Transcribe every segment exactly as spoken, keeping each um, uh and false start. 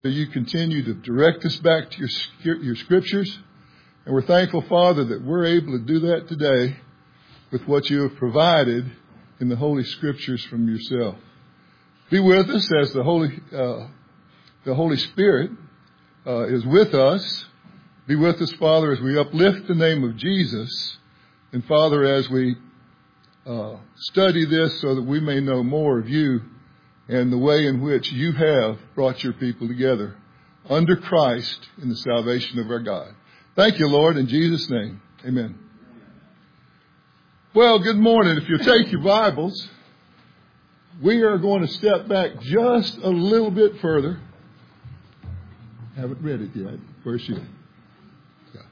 that you continue to direct us back to your, your scriptures. And we're thankful, Father, that we're able to do that today with what you have provided in the Holy Scriptures from yourself. Be with us as the Holy, uh, the Holy Spirit uh, is with us. Be with us, Father, as we uplift the name of Jesus. And, Father, as we uh, study this so that we may know more of you and the way in which you have brought your people together under Christ in the salvation of our God. Thank you, Lord, in Jesus' name. Amen. Well, good morning. If you'll take your Bibles, we are going to step back just a little bit further. Haven't read it yet. Where's she? Yeah.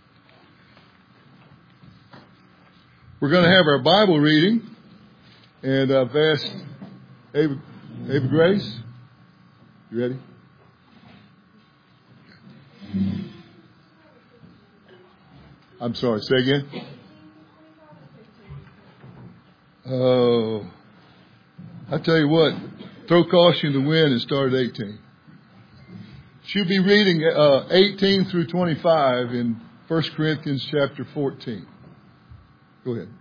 We're going to have our Bible reading, and I've asked Ava, Ava Grace. You ready? I'm sorry, say again. Oh, I tell you what, throw caution to the wind and start at eighteen. She'll be reading uh, eighteen through twenty-five in First Corinthians chapter fourteen. Go ahead.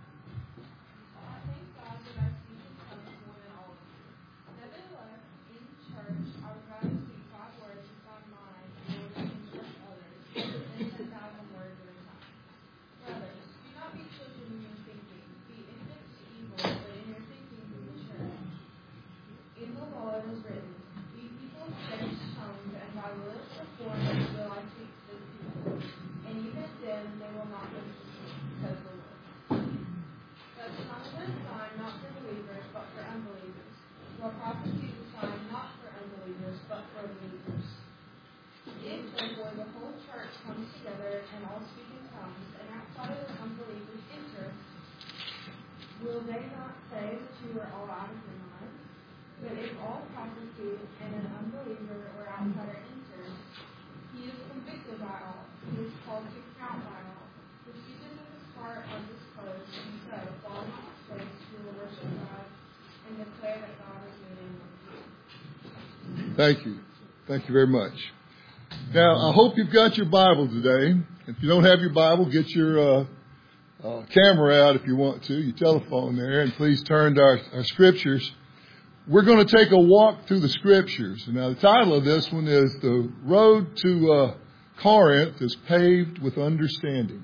Will they not say that you are all out of your minds? But if all prophecy and an unbeliever or outsider enters, he is convicted by all. He is called to account by all. The features of his heart are disclosed, and so, falling on his face, he will worship God and declare that God is meeting with you. Thank you. Thank you very much. Now, I hope you've got your Bible today. If you don't have your Bible, get your uh, Uh, camera out if you want to, your telephone there, and please turn to our, our scriptures. We're going to take a walk through the scriptures. Now, the title of this one is The Road to uh, Corinth is Paved with Understanding.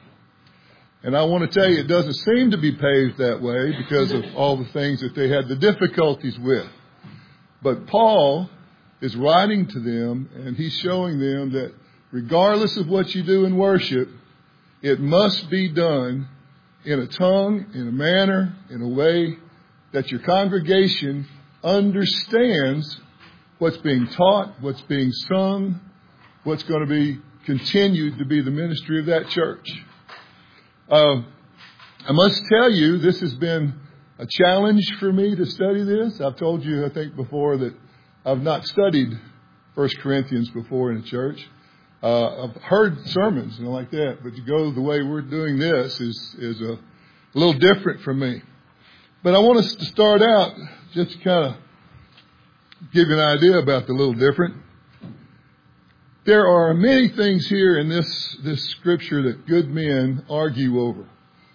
And I want to tell you, it doesn't seem to be paved that way because of all the things that they had the difficulties with. But Paul is writing to them, and he's showing them that regardless of what you do in worship, it must be done in a tongue, in a manner, in a way that your congregation understands what's being taught, what's being sung, what's going to be continued to be the ministry of that church. Uh, I must tell you, this has been a challenge for me to study this. I've told you, I think, before that I've not studied First Corinthians before in a church. Uh, I've heard sermons and like that, but to go the way we're doing this is, is a, a little different for me. But I want us to start out just to kind of give you an idea about the little different. There are many things here in this, this scripture that good men argue over.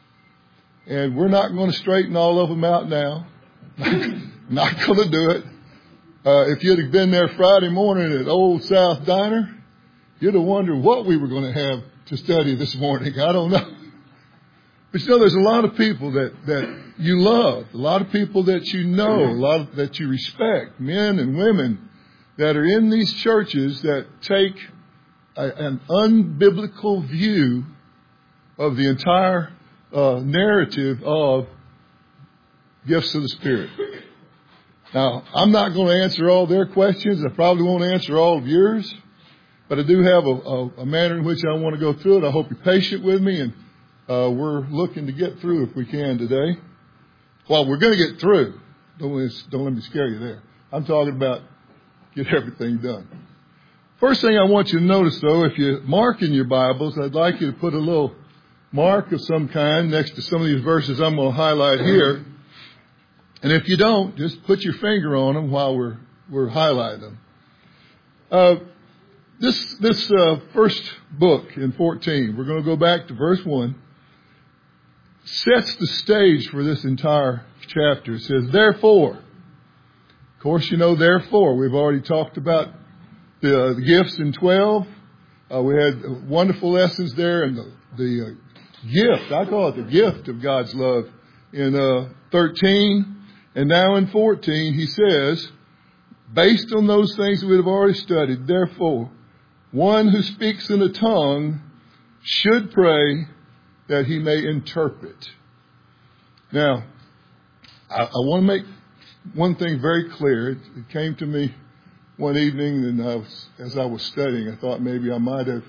And we're not going to straighten all of them out now. Not going to do it. Uh, if you'd have been there Friday morning at Old South Diner, you'd have wondered what we were going to have to study this morning. I don't know. But you know, there's a lot of people that, that you love, a lot of people that you know, a lot of, that you respect, men and women that are in these churches that take a, an unbiblical view of the entire uh, narrative of gifts of the Spirit. Now, I'm not going to answer all their questions. I probably won't answer all of yours. But I do have a, a, a manner in which I want to go through it. I hope you're patient with me, and uh, we're looking to get through if we can today. Well, we're going to get through. Don't let, don't let me scare you there. I'm talking about get everything done. First thing I want you to notice, though, if you mark in your Bibles, I'd like you to put a little mark of some kind next to some of these verses I'm going to highlight here. And if you don't, just put your finger on them while we're we're highlighting them. Uh, this this uh, first book in fourteen, we're going to go back to verse one, sets the stage for this entire chapter. It says, therefore. Of course, you know, therefore. We've already talked about the, uh, the gifts in twelve. Uh, we had wonderful lessons there, and the, the uh, gift, I call it the gift of God's love in uh, thirteen. And now in fourteen, he says, based on those things we've already studied, therefore, one who speaks in a tongue should pray that he may interpret. Now, I, I want to make one thing very clear. It, it came to me one evening, and I was, as I was studying, I thought maybe I might have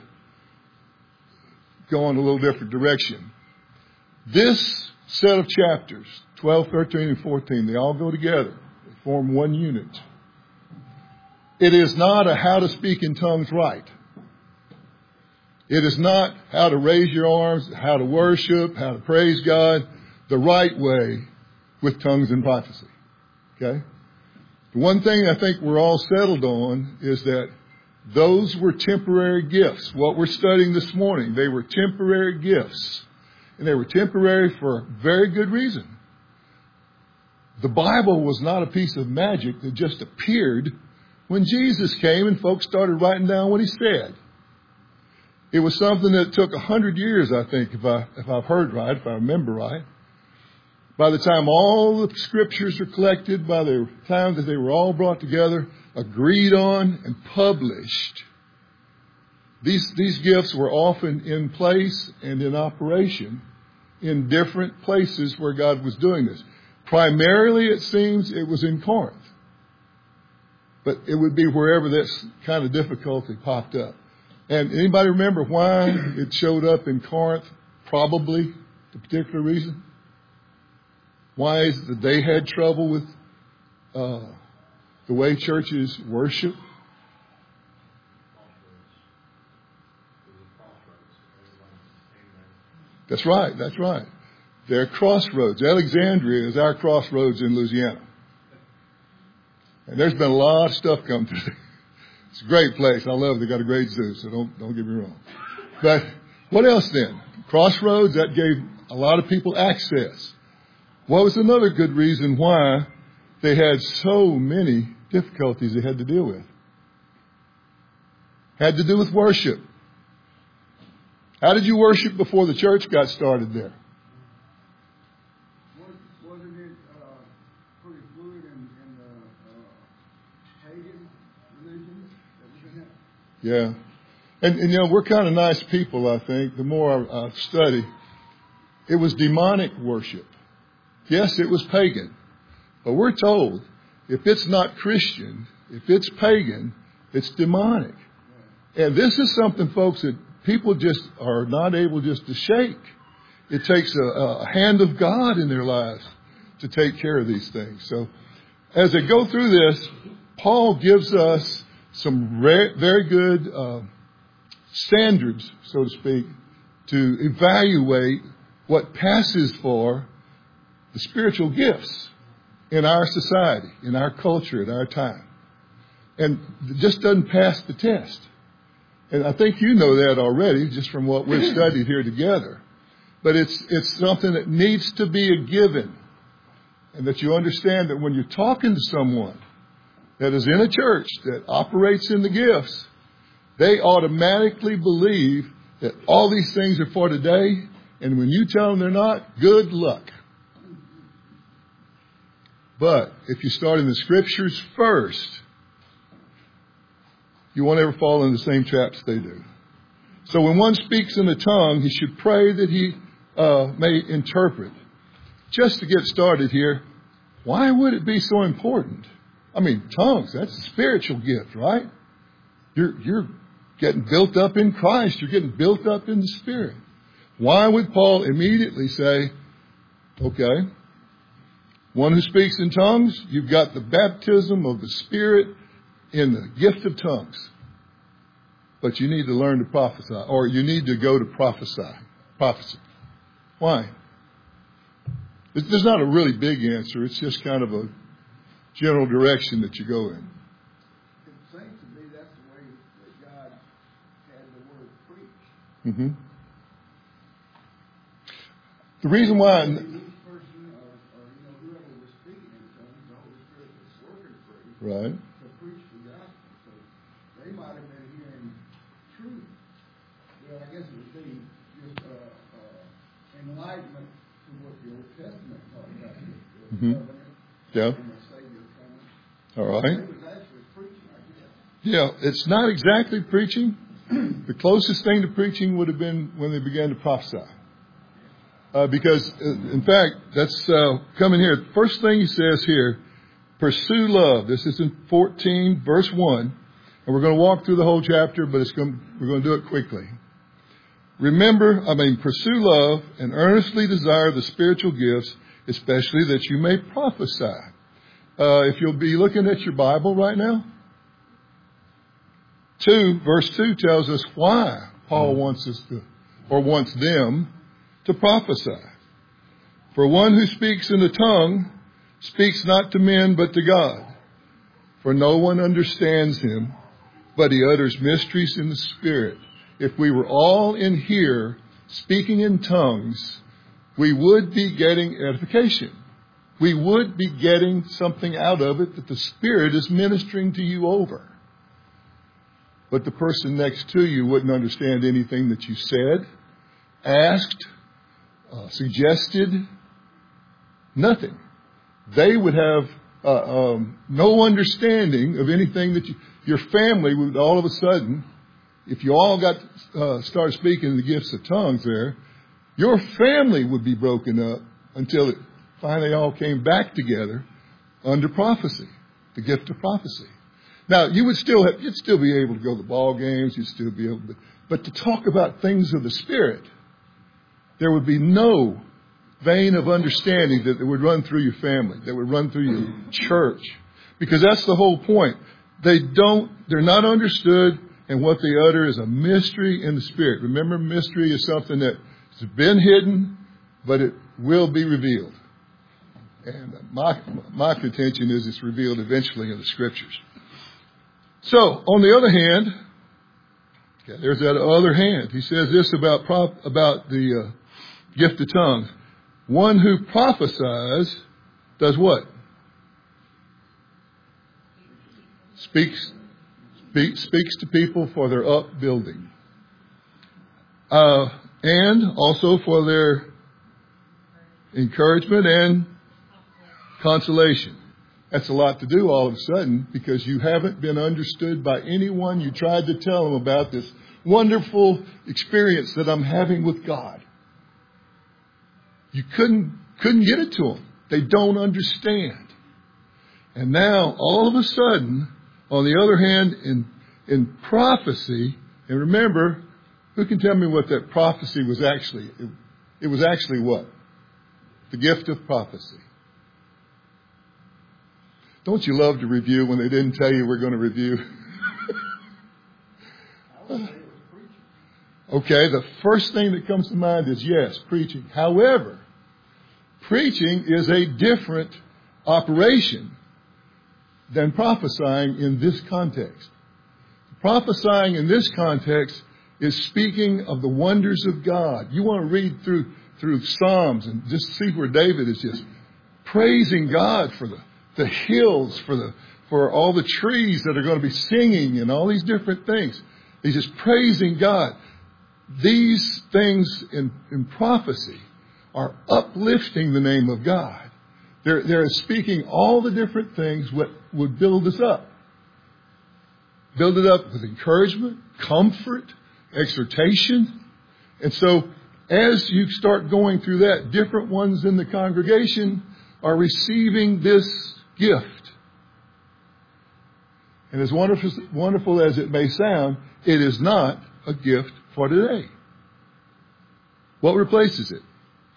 gone a little different direction. This set of chapters, twelve, thirteen, and fourteen, they all go together. They form one unit. It is not a how to speak in tongues right. It is not how to raise your arms, how to worship, how to praise God the right way with tongues and prophecy. Okay? The one thing I think we're all settled on is that those were temporary gifts. What we're studying this morning, they were temporary gifts. And they were temporary for a very good reason. The Bible was not a piece of magic that just appeared when Jesus came and folks started writing down what he said. It was something that took a hundred years, I think, if I if I've heard right, if I remember right. By the time all the scriptures were collected, by the time that they were all brought together, agreed on, and published, these these gifts were often in place and in operation in different places where God was doing this. Primarily, it seems, it was in Corinth. But it would be wherever this kind of difficulty popped up. And anybody remember why it showed up in Corinth? Probably the particular reason. Why is it that they had trouble with uh, the way churches worship? That's right. That's right. They're crossroads. Alexandria is our crossroads in Louisiana. And there's been a lot of stuff come through. It's a great place. I love it. They got a great zoo, so don't don't get me wrong. But what else then? Crossroads, that gave a lot of people access. What was another good reason why they had so many difficulties they had to deal with? Had to do with worship. How did you worship before the church got started there? Wasn't it uh, pretty fluid in, in the uh, pagan religions that we have? Yeah. And, and, you know, we're kind of nice people, I think. The more I, I study, it was demonic worship. Yes, it was pagan. But we're told if it's not Christian, if it's pagan, it's demonic. And this is something, folks, that people just are not able just to shake. It takes a, a hand of God in their lives to take care of these things. So as they go through this, Paul gives us some re- very good uh, standards, so to speak, to evaluate what passes for the spiritual gifts in our society, in our culture, in our time. And it just doesn't pass the test. And I think you know that already, just from what we've studied here together. But it's it's something that needs to be a given. And that you understand that when you're talking to someone that is in a church that operates in the gifts, they automatically believe that all these things are for today. And when you tell them they're not, good luck. But if you start in the scriptures first, you won't ever fall in the same traps they do. So when one speaks in a tongue, he should pray that he uh, may interpret. Just to get started here, why would it be so important? I mean, tongues, that's a spiritual gift, right? You're, you're getting built up in Christ. You're getting built up in the Spirit. Why would Paul immediately say, okay, one who speaks in tongues, you've got the baptism of the Spirit in the gift of tongues. But you need to learn to prophesy, or you need to go to prophesy. Prophecy. Why? There's not a really big answer. It's just kind of a general direction that you go in. It seems to me that's the way Mm-hmm. The reason why... Each person, or, or you know, whoever was speaking in tongues, the Holy Spirit was working for you Right. to preach the gospel. So they might have been hearing truth. Well, I guess it would be just uh, uh, enlightenment to what the Old Testament talked about, the, the Mm-hmm. covenant Yeah. and the Savior coming. All right. It was actually preaching, I guess. Yeah, it's not exactly preaching. The closest thing to preaching would have been when they began to prophesy. Uh, because, uh, in fact, that's uh, coming here. First thing he says here, pursue love. This is in fourteen, verse one. And we're going to walk through the whole chapter, but it's going, we're going to do it quickly. Remember, I mean, pursue love and earnestly desire the spiritual gifts, especially that you may prophesy. Uh, if you'll be looking at your Bible right now, two, verse two tells us why Paul wants us to, or wants them to prophesy. For one who speaks in the tongue speaks not to men but to God. For no one understands him, but he utters mysteries in the Spirit. If we were all in here speaking in tongues, we would be getting edification. We would be getting something out of it that the Spirit is ministering to you over. But the person next to you wouldn't understand anything that you said, asked, uh, suggested, nothing. They would have uh, um, no understanding of anything that you, your family would all of a sudden, if you all got uh, start speaking the gifts of tongues there, your family would be broken up until it finally all came back together under prophecy, the gift of prophecy. Now, you would still have, you'd still be able to go to the ball games, you'd still be able to, but to talk about things of the Spirit, there would be no vein of understanding that would run through your family, that would run through your church. Because that's the whole point. They don't, they're not understood, and what they utter is a mystery in the Spirit. Remember, mystery is something that has been hidden, but it will be revealed. And my, my contention is it's revealed eventually in the Scriptures. So, on the other hand, okay, there's that other hand. He says this about prop, about the uh, gift of tongues. One who prophesies does what? Speaks, speak, speaks to people for their upbuilding. Uh, and also for their encouragement and consolation. That's a lot to do all of a sudden because you haven't been understood by anyone. You tried to tell them about this wonderful experience that I'm having with God. You couldn't couldn't get it to them. They don't understand. And now, all of a sudden, on the other hand, in in prophecy, and remember, who can tell me what that prophecy was actually? It, it was actually what? The gift of prophecy. Don't you love to review when they didn't tell you we're going to review? Okay, the first thing that comes to mind is yes, preaching. However, preaching is a different operation than prophesying in this context. Prophesying in this context is speaking of the wonders of God. You want to read through through Psalms and just see where David is just praising God for the, the hills, for the for all the trees that are going to be singing and all these different things. He's just praising God. These things in, in prophecy are uplifting the name of God. They're, they're speaking all the different things what would build us up. Build it up with encouragement, comfort, exhortation. And so as you start going through that, different ones in the congregation are receiving this gift. And as wonderful, wonderful as it may sound, it is not a gift for today. What replaces it?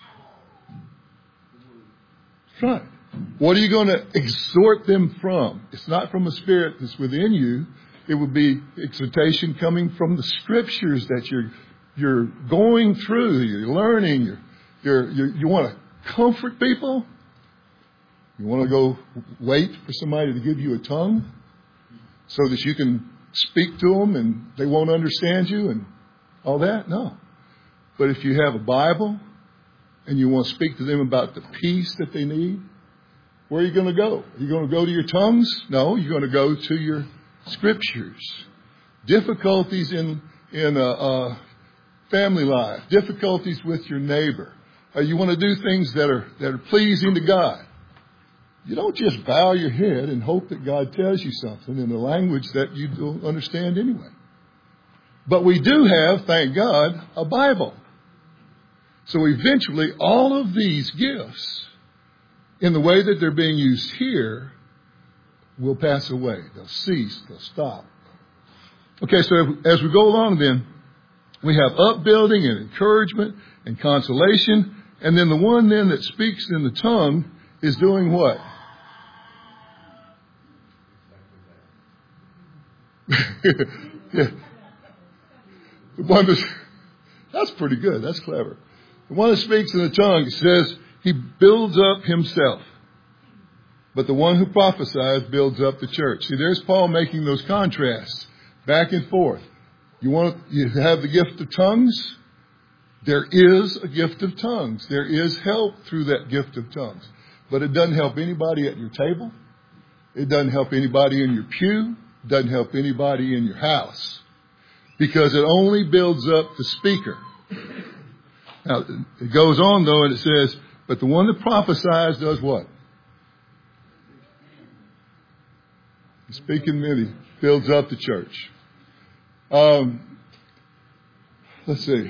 That's right. What are you going to exhort them from? It's not from a spirit that's within you. It would be exhortation coming from the Scriptures that you're you're going through, you're learning. You're, you're, you're, you want to comfort people. You want to go wait for somebody to give you a tongue so that you can speak to them and they won't understand you. And all that? No. But if you have a Bible and you want to speak to them about the peace that they need, where are you going to go? Are you going to go to your tongues? No, you're going to go to your scriptures. Difficulties in in a, a family life, difficulties with your neighbor. Uh, you want to do things that are that are pleasing to God. You don't just bow your head and hope that God tells you something in a language that you don't understand anyway. But we do have, thank God, a Bible. So eventually all of these gifts, in the way that they're being used here, will pass away. They'll cease. They'll stop. Okay, so as we go along then, we have upbuilding and encouragement and consolation. And then the one then that speaks in the tongue is doing what? Yeah. The one that's, that's pretty good. That's clever. The one that speaks in the tongue says he builds up himself. But the one who prophesies builds up the church. See, there's Paul making those contrasts back and forth. You want you have the gift of tongues? There is a gift of tongues. There is help through that gift of tongues. But it doesn't help anybody at your table. It doesn't help anybody in your pew. It doesn't help anybody in your house. Because it only builds up the speaker. Now, it goes on, though, and it says, but the one that prophesies does what? Speaking many builds up the church. Um, let's see.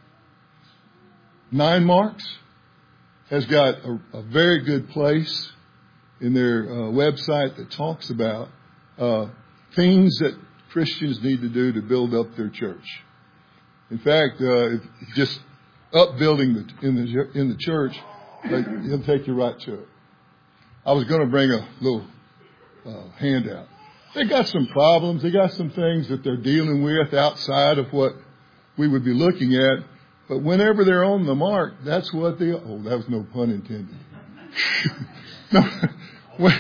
Nine Marks has got a, a very good place in their uh, website that talks about uh, things that Christians need to do to build up their church. In fact, uh, if just upbuilding the, in the in the church, he'll take you right to it. I was going to bring a little uh, handout. They got some problems. They got some things that they're dealing with outside of what we would be looking at. But whenever they're on the mark, that's what they... Oh, that was no pun intended. No. When,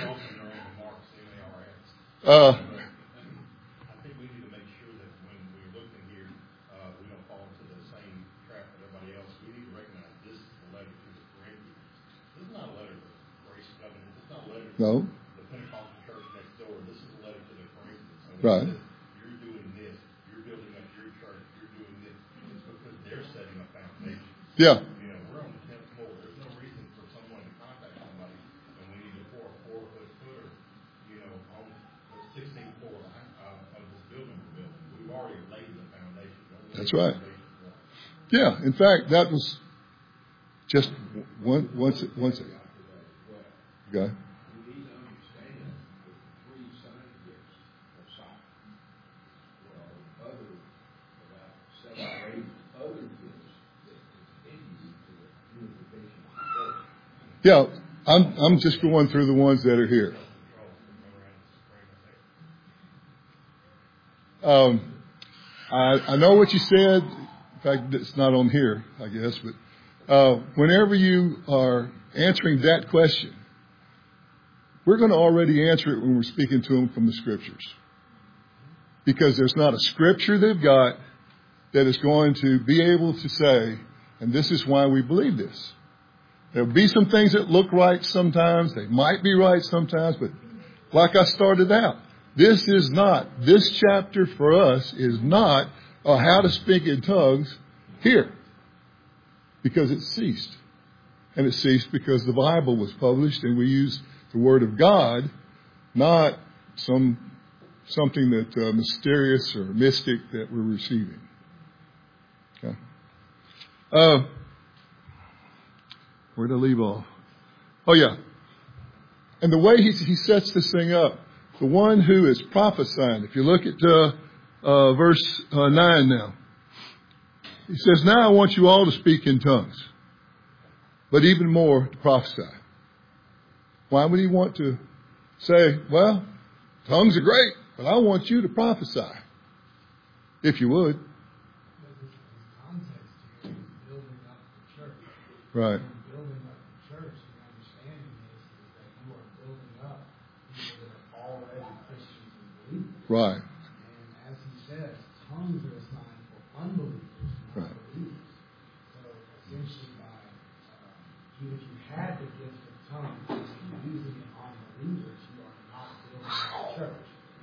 uh, I think we need to make sure that when we're looking here, uh, we don't fall into the same trap that everybody else. We need to recognize this is a letter to the Corinthians. This is not a letter to Grace Covenant. This is not a letter to no. the Pentecostal church next door. This is a letter to the Corinthians. And Right. says, you're doing this. You're building up your church. You're doing this. It's because they're setting a foundation. Yeah. You know, we're on the tenth floor. There's no reason for someone to contact somebody when we need to pour a four-foot footer, you know, on the sixteenth floor uh, of this building we're building. We've already laid the foundation. That's right. Yeah. In fact, that was just one, once, once. Okay. Yeah, I'm I'm just going through the ones that are here. Um, I I know what you said. In fact, it's not on here, I guess. But uh, whenever you are answering that question, we're going to already answer it when we're speaking to them from the Scriptures, because there's not a Scripture they've got that is going to be able to say, and this is why we believe this. There'll be some things that look right sometimes. They might be right sometimes. But like I started out, this is not, this chapter for us is not uh, how to speak in tongues here. Because it ceased. And it ceased because the Bible was published and we used the Word of God, not some something that uh, mysterious or mystic that we're receiving. Okay. Uh, Where'd I leave off? Oh, yeah. And the way he, he sets this thing up, the one who is prophesying, if you look at uh, uh, verse uh, nine now, he says, now I want you all to speak in tongues, but even more to prophesy. Why would he want to say, well, tongues are great, but I want you to prophesy, if you would. Right. Right. And as he says, tongues are a sign for unbelievers.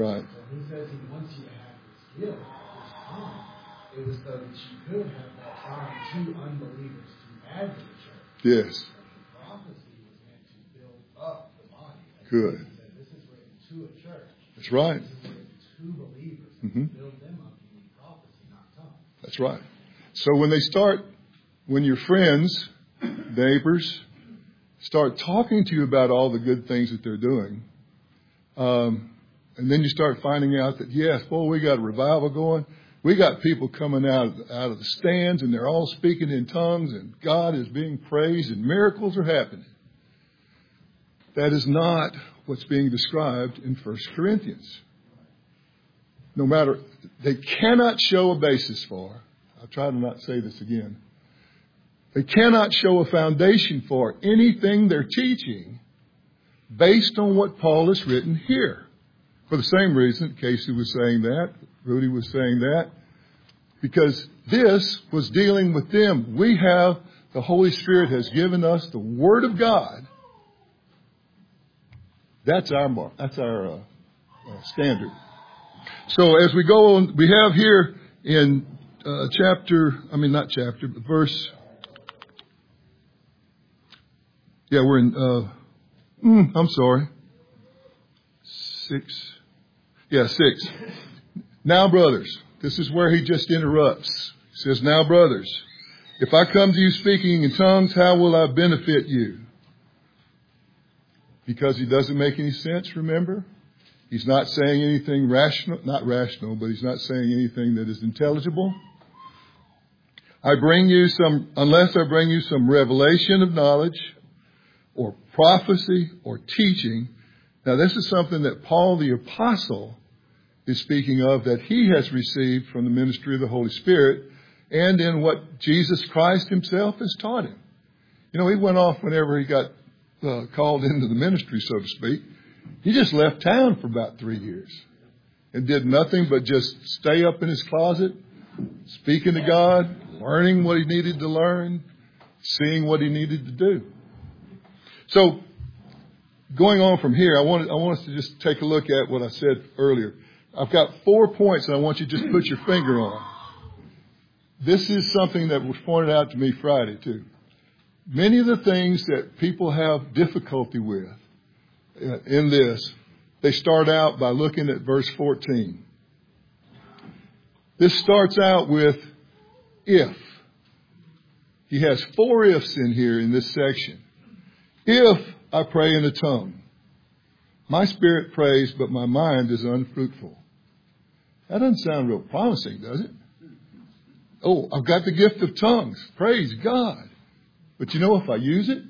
Right. So he says he wants you to have this gift, this tongue. It was so that you could have that tongue to unbelievers to add to the church. Yes. But the prophecy was meant to build up the body. Like Good. he said, this is written to a church. That's right. This is written to believers. Mm-hmm. To build them up, you need prophecy, not tongue. That's right. So when they start, when your friends, neighbors, start talking to you about all the good things that they're doing, um, and then you start finding out that, yes, boy, we got a revival going. We got people coming out of, out of the stands, and they're all speaking in tongues, and God is being praised, and miracles are happening. That is not what's being described in First Corinthians. No matter, they cannot show a basis for, I'll try to not say this again, they cannot show a foundation for anything they're teaching based on what Paul has written here. For the same reason, Casey was saying that, Rudy was saying that, because this was dealing with them. We have, the Holy Spirit has given us the Word of God. That's our mark. That's our uh, uh, standard. So as we go on, we have here in uh, chapter, I mean not chapter, but verse. Yeah, we're in, uh, mm, I'm sorry. Six. Yeah, six. Now, brothers, this is where he just interrupts. He says, now, brothers, if I come to you speaking in tongues, how will I benefit you? Because he doesn't make any sense, remember? He's not saying anything rational, not rational, but he's not saying anything that is intelligible. I bring you some, unless I bring you some revelation of knowledge or prophecy or teaching. Now, this is something that Paul the Apostle is speaking of, that he has received from the ministry of the Holy Spirit and in what Jesus Christ himself has taught him. You know, he went off whenever he got uh, called into the ministry, so to speak. He just left town for about three years and did nothing but just stay up in his closet, speaking to God, learning what he needed to learn, seeing what he needed to do. So, going on from here, I want, I want us to just take a look at what I said earlier. I've got four points that I want you to just put your finger on. This is something that was pointed out to me Friday, too. Many of the things that people have difficulty with uh, in this, they start out by looking at verse fourteen. This starts out with if. He has four ifs in here in this section. If I pray in a tongue, my spirit prays, but my mind is unfruitful. That doesn't sound real promising, does it? Oh, I've got the gift of tongues. Praise God. But you know, if I use it,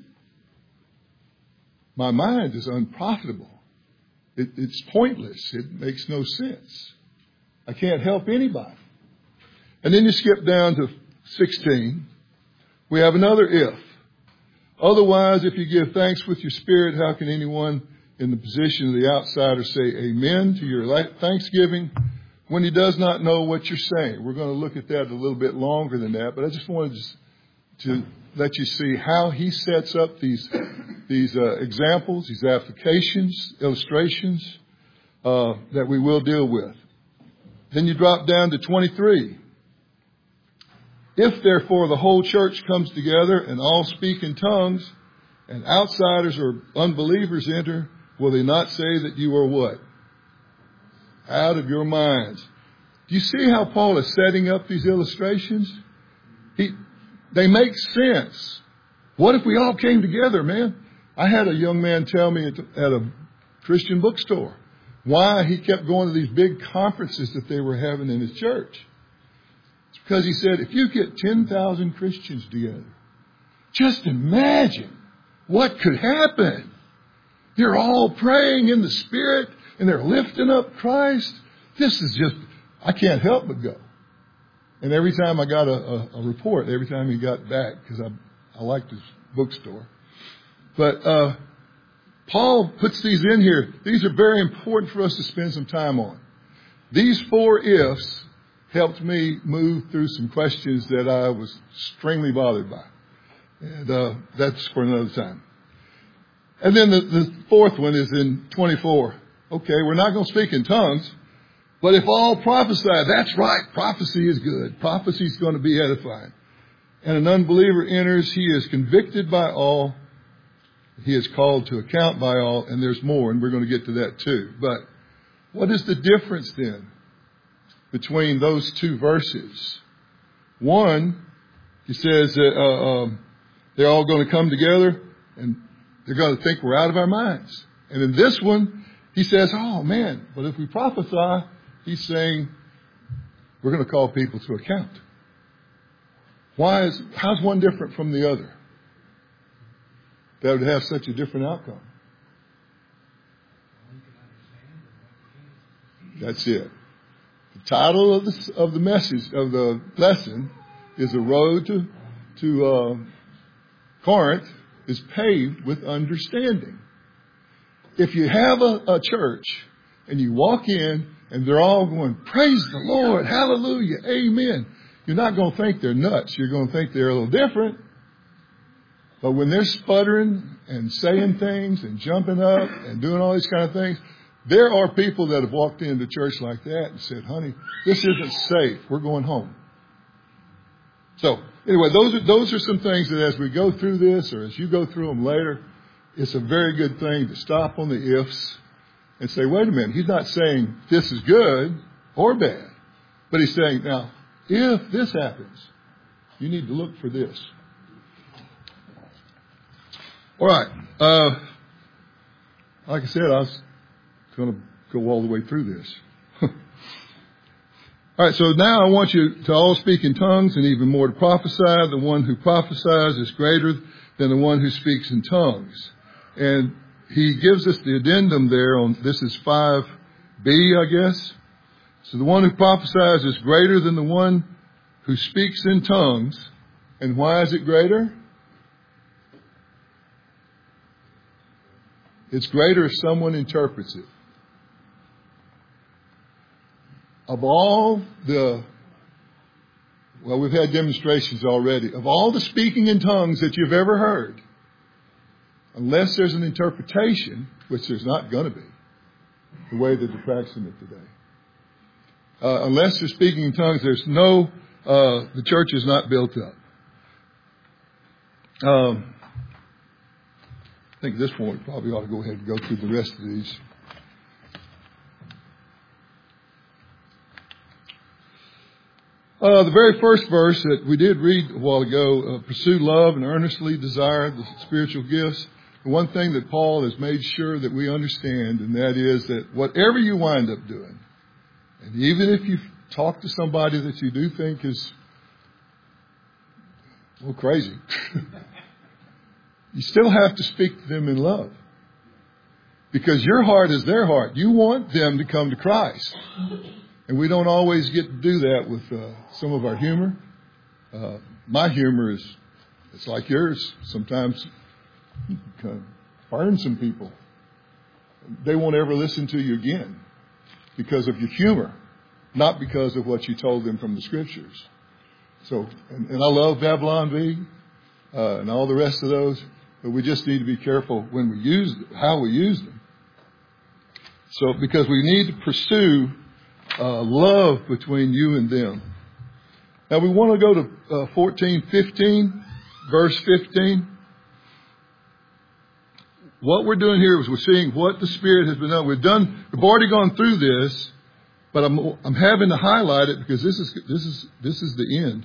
my mind is unprofitable. It, it's pointless. It makes no sense. I can't help anybody. And then you skip down to sixteen. We have another if. Otherwise, if you give thanks with your spirit, how can anyone in the position of the outsider say amen to your thanksgiving when he does not know what you're saying? We're going to look at that a little bit longer than that, but I just wanted to let you see how he sets up these these uh, examples, these applications, illustrations uh, that we will deal with. Then you drop down to twenty-three. If, therefore, the whole church comes together and all speak in tongues, and outsiders or unbelievers enter, will they not say that you are what? Out of your minds. Do you see how Paul is setting up these illustrations? He, they make sense. What if we all came together, man? I had a young man tell me at, at a Christian bookstore why he kept going to these big conferences that they were having in his church. It's because he said, if you get ten thousand Christians together, just imagine what could happen. They're all praying in the Spirit and they're lifting up Christ. This is just, I can't help but go. And every time I got a, a, a report, every time he got back, because I, I liked his bookstore. But uh, Paul puts these in here. These are very important for us to spend some time on. These four ifs helped me move through some questions that I was extremely bothered by. And uh, that's for another time. And then the, the fourth one is in twenty-four. Okay, we're not going to speak in tongues. But if all prophesy, that's right. Prophecy is good. Prophecy is going to be edifying. And an unbeliever enters. He is convicted by all. He is called to account by all. And there's more, and we're going to get to that too. But what is the difference then between those two verses? One, he says that uh, um, they're all going to come together and they're going to think we're out of our minds. And in this one, he says, oh man, but if we prophesy, he's saying we're going to call people to account. Why is, how's one different from the other? That would have such a different outcome. That's it. The title of the, of the message, of the lesson, is A Road to, to uh, Corinth is paved with understanding. If you have a, a church and you walk in and they're all going, praise the Lord, hallelujah, amen, you're not going to think they're nuts. You're going to think they're a little different. But when they're sputtering and saying things and jumping up and doing all these kind of things, there are people that have walked into church like that and said, honey, this isn't safe. We're going home. So anyway, those are, those are some things that as we go through this, or as you go through them later, it's a very good thing to stop on the ifs and say, wait a minute, he's not saying this is good or bad, but he's saying, now, if this happens, you need to look for this. All right. Uh, like I said, I was going to go all the way through this. All right, so now I want you to all speak in tongues and even more to prophesy. The one who prophesies is greater than the one who speaks in tongues. And he gives us the addendum there on, this is five B, I guess. So the one who prophesies is greater than the one who speaks in tongues. And why is it greater? It's greater if someone interprets it. Of all the, well, we've had demonstrations already. Of all the speaking in tongues that you've ever heard, unless there's an interpretation, which there's not going to be, the way that they're practicing it today. Uh, unless they're speaking in tongues, there's no, uh, the church is not built up. Um, I think at this point we probably ought to go ahead and go through the rest of these. Uh, the very first verse that we did read a while ago, uh, pursue love and earnestly desire the spiritual gifts. The one thing that Paul has made sure that we understand, and that is that whatever you wind up doing, and even if you talk to somebody that you do think is, well, crazy, you still have to speak to them in love. Because your heart is their heart. You want them to come to Christ. And we don't always get to do that with uh, some of our humor. Uh, my humor is, it's like yours. Sometimes you can burn some people. They won't ever listen to you again because of your humor, not because of what you told them from the scriptures. So, and, and I love Babylon V uh, and all the rest of those, but we just need to be careful when we use, how we use them. So, because we need to pursue Uh, love between you and them. Now we want to go to uh, fourteen fifteen, verse fifteen. What we're doing here is we're seeing what the Spirit has been done. We've done. We've already gone through this, but I'm I'm having to highlight it because this is this is this is the end.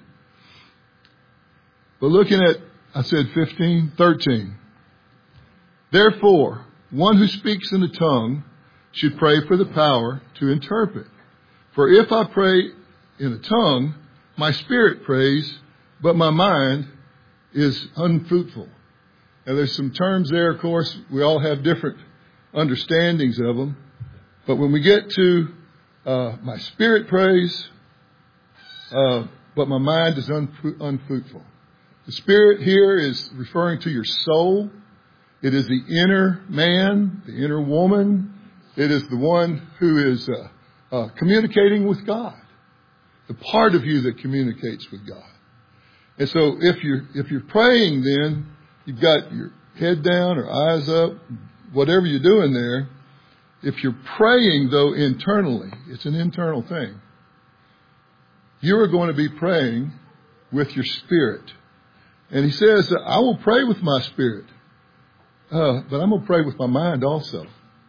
But looking at, I said fifteen, thirteen. Therefore, one who speaks in a tongue should pray for the power to interpret. For if I pray in a tongue, my spirit prays, but my mind is unfruitful. Now there's some terms there, of course. We all have different understandings of them. But when we get to uh, my spirit prays, uh, but my mind is unfru- unfruitful. The spirit here is referring to your soul. It is the inner man, the inner woman. It is the one who is uh, uh, communicating with God. The part of you that communicates with God. And so if you're, if you're praying then, you've got your head down or eyes up, whatever you're doing there, if you're praying, though, internally, it's an internal thing. You are going to be praying with your spirit. And he says, I will pray with my spirit, uh, but I'm going to pray with my mind also.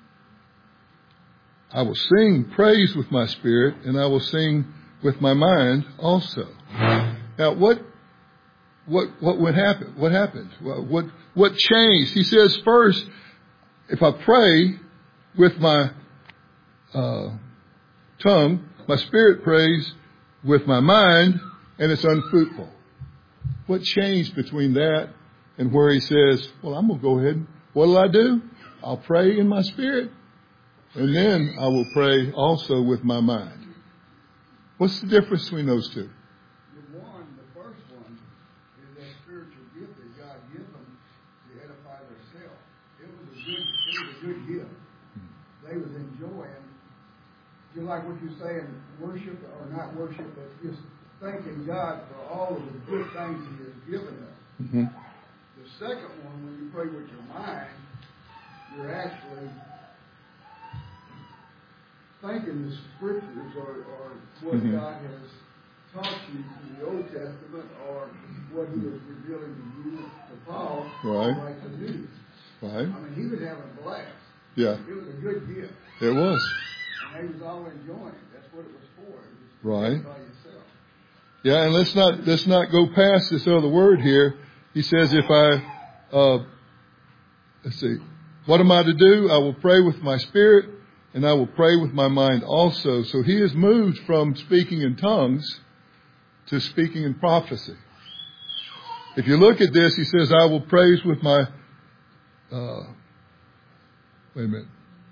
I will sing praise with my spirit, and I will sing with my mind also. Now, what what what would happen? What happened? What what changed? He says, first, if I pray with my uh, tongue, my spirit prays with my mind, and it's unfruitful. What changed between that and where he says, well, I'm going to go ahead and what will I do? I'll pray in my spirit, and then I will pray also with my mind. What's the difference between those two? The one, the first one, is that spiritual gift that God gives them to edify themselves. It was a good, it was a good gift. They was enjoying, just like what you're saying, worship or not worship, but just thanking God for all of the good things He has given us. Mm-hmm. The second one, when you pray with your mind, you're actually thanking the scriptures or, or what mm-hmm. God has taught you in the Old Testament or what He was revealing to you, to Paul, right. like the news. Right. I mean, he was having a blast. Yeah. It was a good gift. It was. And they was all enjoying it. That's what it was for. It was right. by yourself. Yeah, and let's not let's not go past this other word here. He says, if I, uh, let's see, what am I to do? I will pray with my spirit, and I will pray with my mind also. So he has moved from speaking in tongues to speaking in prophecy. If you look at this, he says, I will praise with my, uh, wait a minute,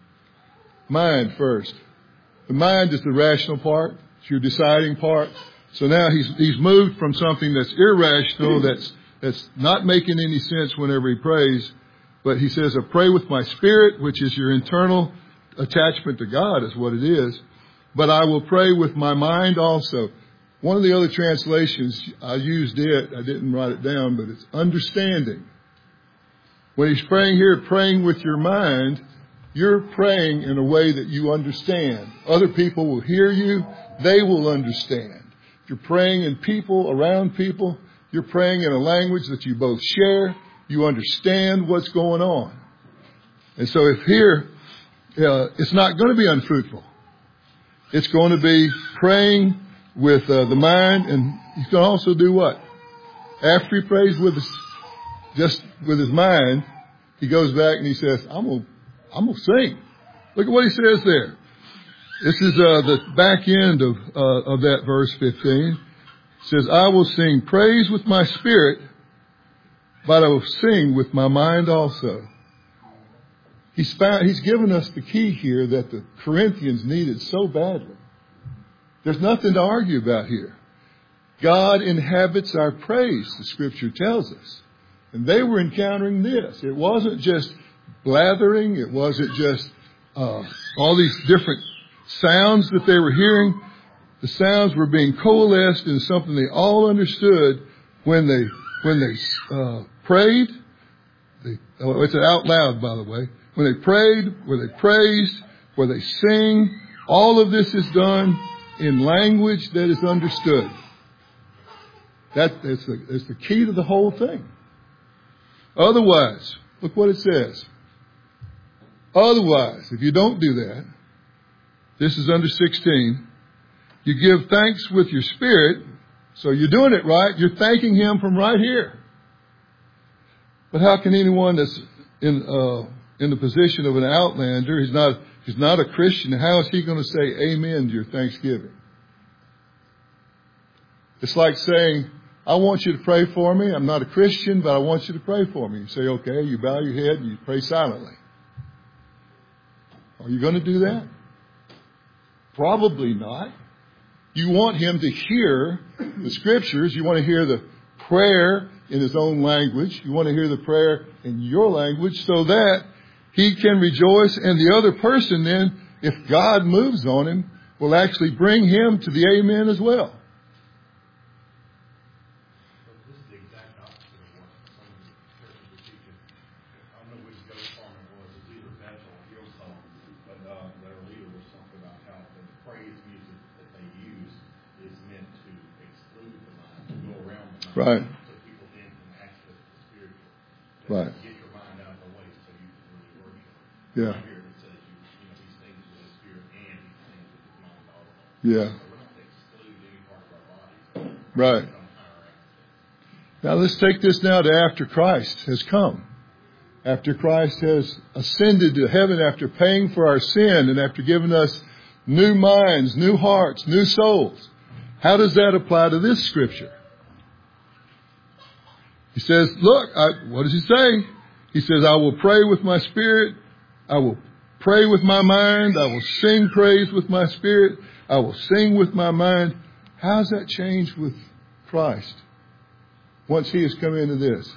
mind first. The mind is the rational part. It's your deciding part. So now he's he's moved from something that's irrational, that's that's not making any sense whenever he prays. But he says, I pray with my spirit, which is your internal attachment to God is what it is. But I will pray with my mind also. One of the other translations, I used it, I didn't write it down, but it's understanding. When he's praying here, praying with your mind, you're praying in a way that you understand. Other people will hear you. They will understand. If you're praying in people, around people, you're praying in a language that you both share. You understand what's going on. And so if here, uh, it's not going to be unfruitful. It's going to be praying with uh, the mind, and he's going to also do what? After he prays with his, just with his mind, he goes back and he says, I'm going to I'm going to sing. Look at what he says there. This is uh, the back end of uh, of that verse fifteen. It says, I will sing praise with my spirit, but I will sing with my mind also. He's found, he's given us the key here that the Corinthians needed so badly. There's nothing to argue about here. God inhabits our praise, the scripture tells us. And they were encountering this. It wasn't just blathering. It wasn't just uh, all these different sounds that they were hearing. The sounds were being coalesced into something they all understood when they when they uh, prayed. They, oh, it's out loud, by the way. When they prayed, where they praised, where they sing, all of this is done in language that is understood. That is the, is the key to the whole thing. Otherwise, look what it says. Otherwise, if you don't do that, this is under sixteen, you give thanks with your spirit, so you're doing it right, you're thanking Him from right here. But how can anyone that's in uh, in the position of an outlander, he's not he's not a Christian, how is he going to say amen to your thanksgiving? It's like saying, I want you to pray for me. I'm not a Christian, but I want you to pray for me. You say, okay, you bow your head and you pray silently. Are you going to do that? Probably not. You want him to hear the scriptures. You want to hear the prayer in his own language. You want to hear the prayer in your language so that he can rejoice. And the other person then, if God moves on him, will actually bring him to the amen as well. But uh, Right. So people then can access the spiritual. Right. Get your mind out of the way so you can really worship. Yeah. Right here it says you, you know, these things with the spirit and these things with his mind also. Yeah. So we're not to exclude any part of our bodies. Right. From higher access. Now let's take this now to after Christ has come. After Christ has ascended to heaven, after paying for our sin and after giving us new minds, new hearts, new souls. How does that apply to this scripture? He says, look, I, what does he say? He says, I will pray with my spirit. I will pray with my mind. I will sing praise with my spirit. I will sing with my mind. How does that change with Christ once he has come into this?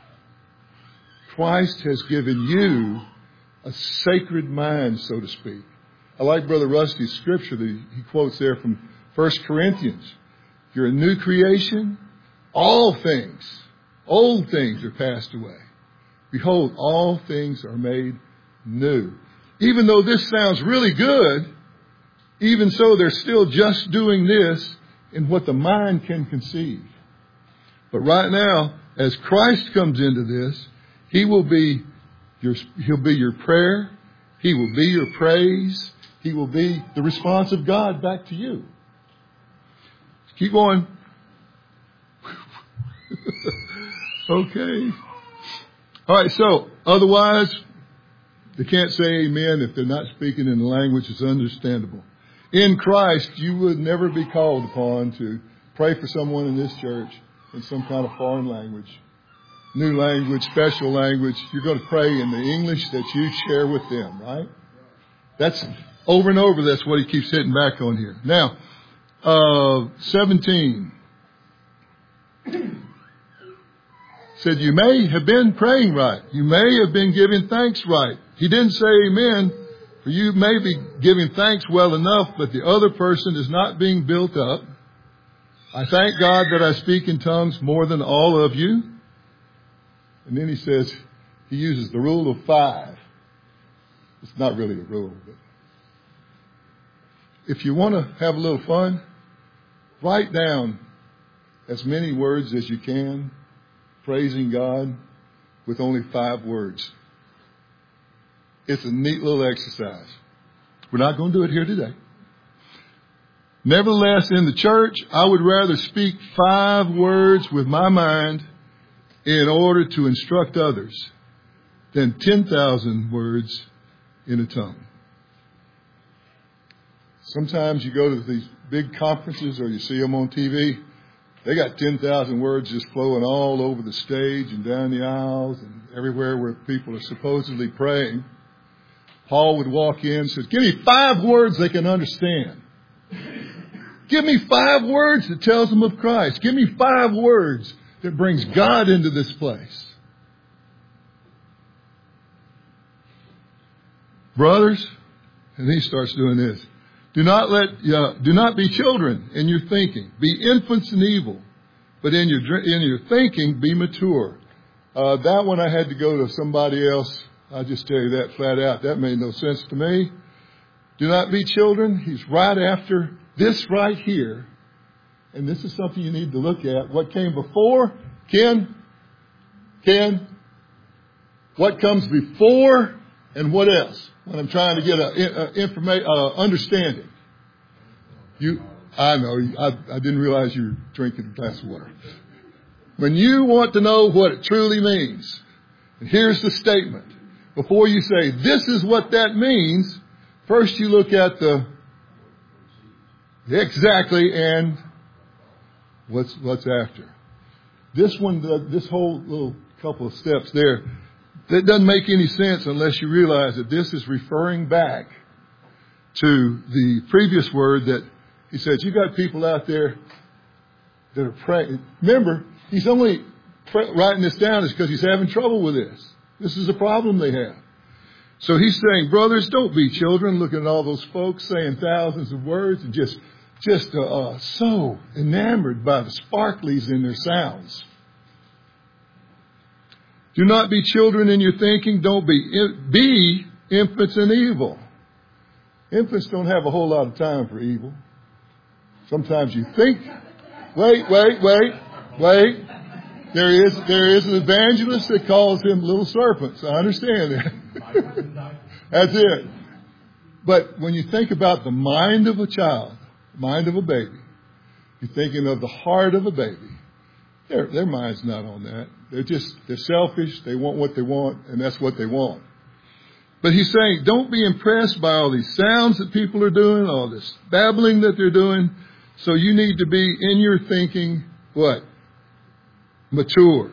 Christ has given you a sacred mind, so to speak. I like Brother Rusty's scripture that he quotes there from First Corinthians. You're a new creation. All things, old things are passed away. Behold, all things are made new. Even though this sounds really good, even so they're still just doing this in what the mind can conceive. But right now, as Christ comes into this, He will be your, He'll be your prayer. He will be your praise. He will be the response of God back to you. Keep going. Okay. All right, so otherwise, they can't say amen if they're not speaking in a language that's understandable. In Christ, you would never be called upon to pray for someone in this church in some kind of foreign language, new language, special language. You're going to pray in the English that you share with them, right? That's over and over. That's what he keeps hitting back on here. Now, uh, seventeen said, you may have been praying right. You may have been giving thanks right. He didn't say amen, for you may be giving thanks well enough, but the other person is not being built up. I thank God that I speak in tongues more than all of you. And then he says, he uses the rule of five. It's not really a rule, but if you want to have a little fun, write down as many words as you can, praising God with only five words. It's a neat little exercise. We're not going to do it here today. Nevertheless, in the church, I would rather speak five words with my mind in order to instruct others than ten thousand words in a tongue. Sometimes you go to these big conferences or you see them on T V. They got ten thousand words just flowing all over the stage and down the aisles and everywhere where people are supposedly praying. Paul would walk in and say, give me five words they can understand. Give me five words that tells them of Christ. Give me five words that brings God into this place. Brothers, and he starts doing this. Do not let, uh, do not be children in your thinking. Be infants in evil, but in your in your thinking, be mature. Uh, that one I had to go to somebody else. I'll just tell you that flat out. That made no sense to me. Do not be children. He's right after this right here. And this is something you need to look at. What came before? Ken? Ken? What comes before and what else? When I'm trying to get a, a informa- uh, understanding. You, I know, I, I didn't realize you were drinking a glass of water. When you want to know what it truly means, and here's the statement. Before you say, this is what that means, first you look at the exactly and what's what's after. This one, this whole little couple of steps there, that doesn't make any sense unless you realize that this is referring back to the previous word that he says, you got people out there that are praying. Remember, he's only writing this down is because he's having trouble with this. This is a problem they have. So he's saying, brothers, don't be children looking at all those folks saying thousands of words and just, just uh, uh, so enamored by the sparklies in their sounds. Do not be children in your thinking. Don't be, be infants in evil. Infants don't have a whole lot of time for evil. Sometimes you think, wait, wait, wait. Wait. There is, there is an evangelist that calls him little serpents. I understand that. That's it. But when you think about the mind of a child, mind of a baby, you're thinking of the heart of a baby. Their, their mind's not on that. They're just, they're selfish. They want what they want, and that's what they want. But he's saying, don't be impressed by all these sounds that people are doing, all this babbling that they're doing. So you need to be in your thinking, what? Mature.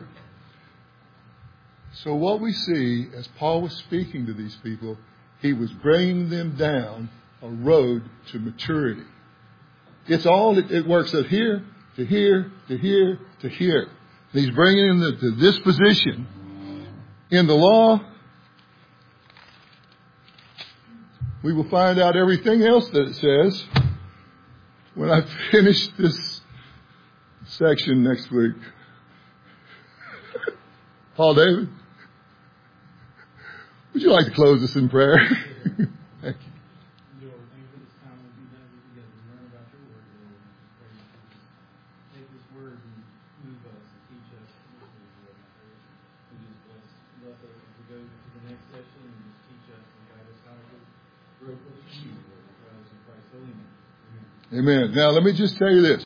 So what we see, as Paul was speaking to these people, he was bringing them down a road to maturity. It's all, it, it works out here, to here, to here, to here. And he's bringing them to this position. In the law, we will find out everything else that it says when I finish this section next week. Paul David, would you like to close us in prayer? Thank you. Lord, thank you for this time we'll be done together and learn about your word, Lord. Pray that you just take this word and move us and teach us. Lord, I pray that you just bless, bless us as we go to the next session and just teach us and guide us how to grow closer to you, Lord. We pray this in Christ's holy name. Amen. Amen. Now, let me just tell you this.